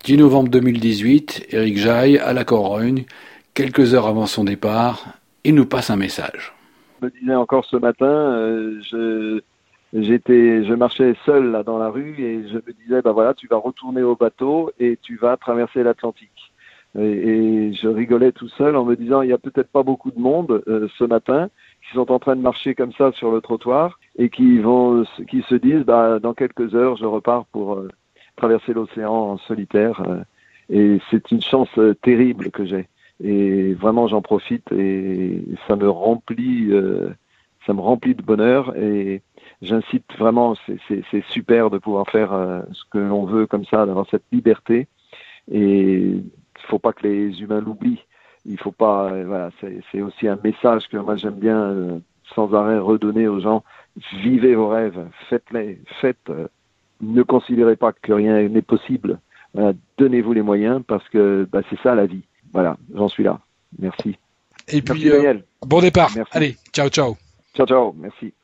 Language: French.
10 novembre 2018, Éric Jaille, à la Corogne, quelques heures avant son départ, il nous passe un message. Je me disais encore ce matin, je marchais seul là dans la rue et je me disais, voilà, tu vas retourner au bateau et tu vas traverser l'Atlantique. Et je rigolais tout seul en me disant, il y a peut-être pas beaucoup de monde ce matin qui sont en train de marcher comme ça sur le trottoir et qui se disent, dans quelques heures, je repars pour traverser l'océan en solitaire. Et c'est une chance terrible que j'ai. Et vraiment, j'en profite et ça me remplit de bonheur. Et j'incite vraiment, c'est super de pouvoir faire ce que l'on veut comme ça, d'avoir cette liberté. Et il faut pas que les humains l'oublient. Il faut pas, voilà, c'est aussi un message que moi j'aime bien sans arrêt redonner aux gens. Vivez vos rêves, faites-les, ne considérez pas que rien n'est possible. Voilà, donnez-vous les moyens parce que c'est ça la vie. Voilà, j'en suis là. Merci. Et puis, merci Daniel. Bon départ. Merci. Allez, ciao, ciao. Ciao, ciao. Merci.